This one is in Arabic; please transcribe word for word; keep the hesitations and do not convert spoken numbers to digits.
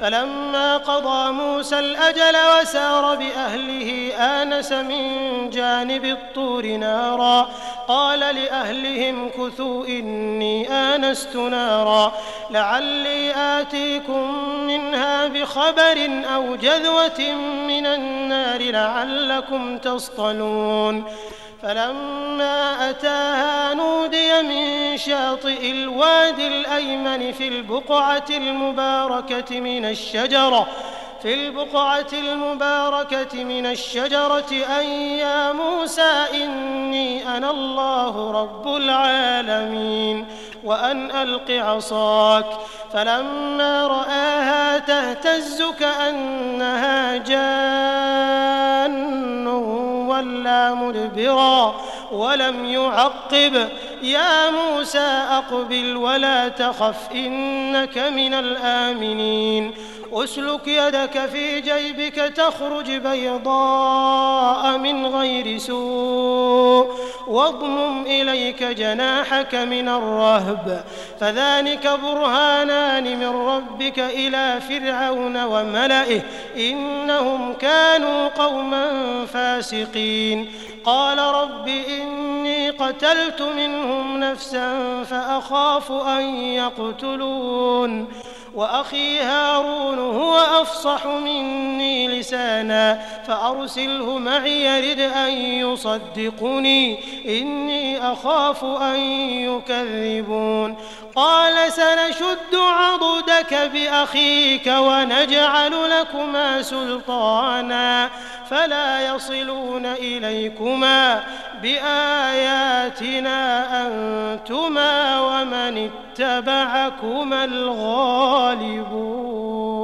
فلما قضى موسى الأجل وسار بأهله آنس من جانب الطور نارا قال لأهلهم كثوا إني آنست نارا لعلي آتيكم منها بخبر أو جذوة من النار لعلكم تصطلون فلما أتاها نودي من شاطئ الوادي الأيمن في البقعة المباركة من الشجرة في البقعة المباركة من الشجرة أن يا موسى إني أنا الله رب العالمين وأن ألق عصاك فلما رآها تهتز كأنها جان ولا مدبرا ولم يعقب يا موسى أقبل ولا تخف إنك من الآمنين أسلك يدك في جيبك تخرج بيضاء من غير سوء واضمم إليك جناحك من الرهب فذلك برهانان من ربك إلى فرعون وملئه إنهم كانوا قوما فاسقين قال رب إني قتلت منهم نفسا فأخاف أن يقتلون وأخي هارون هو أفصح مني لسانا فأرسله معي يرد أن يصدقني إني أخاف أن يكذبون قال سنشد عضدك بأخيك ونجعل لكما سلطانا فلا يصلون إليكما بآياتنا أنتما ومن اتبعكما الغالبون.